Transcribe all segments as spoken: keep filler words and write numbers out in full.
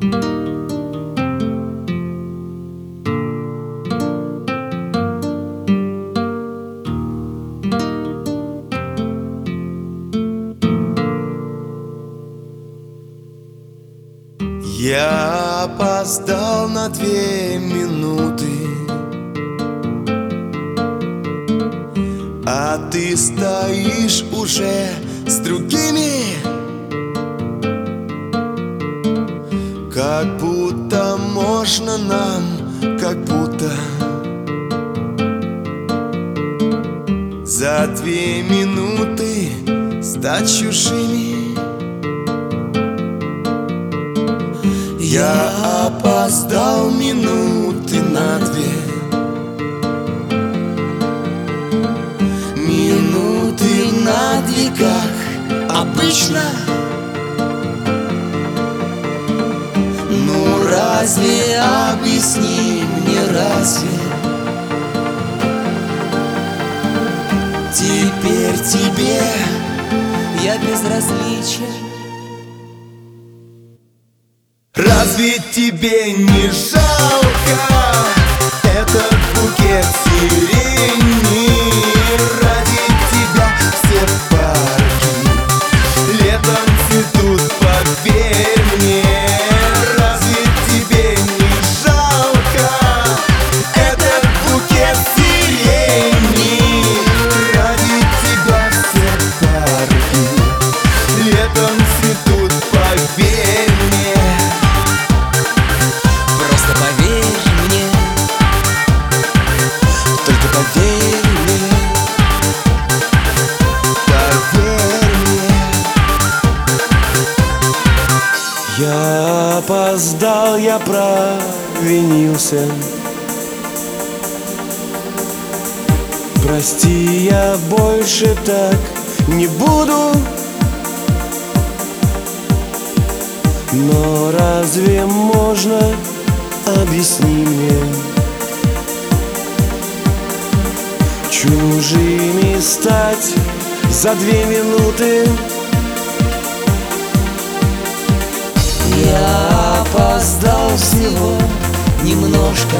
Я опоздал на две минуты, а ты стоишь уже с другими. Как будто можно нам, как будто за две минуты стать чужими. Я опоздал минуты на две, минуты на две, как обычно. Ну разве, объясни мне, разве теперь тебе я безразличен? Разве тебе не жалко этот букет сирени? Ради тебя все парки летом цветут, поверь мне. Разве тебе не жалко этот букет сирени? Ради тебя все парки летом цветут, поверь мне. Просто поверь мне, только поверь мне, поверь мне. Я опоздал, я провинился. Прости, я больше так не буду. Но разве можно, объясни мне, чужими стать за две минуты? я опоздал всего немножко.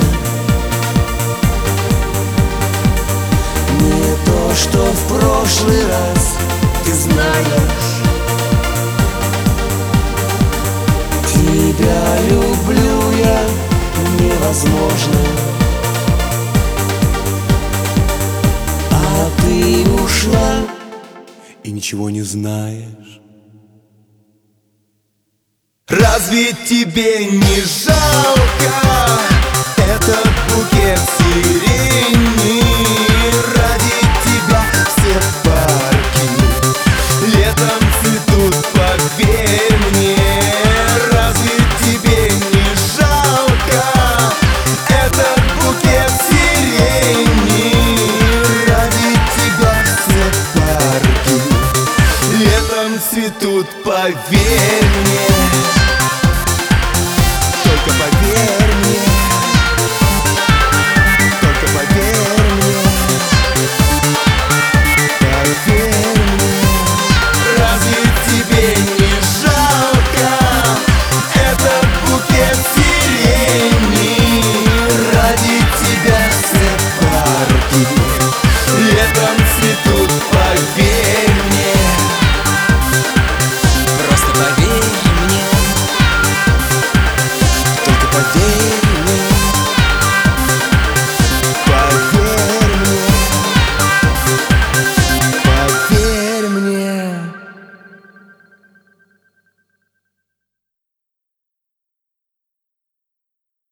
Не то, что в прошлый раз, ты знаешь. Тебя люблю я невозможно, а ты ушла И ничего не знаешь. Разве тебе не жалко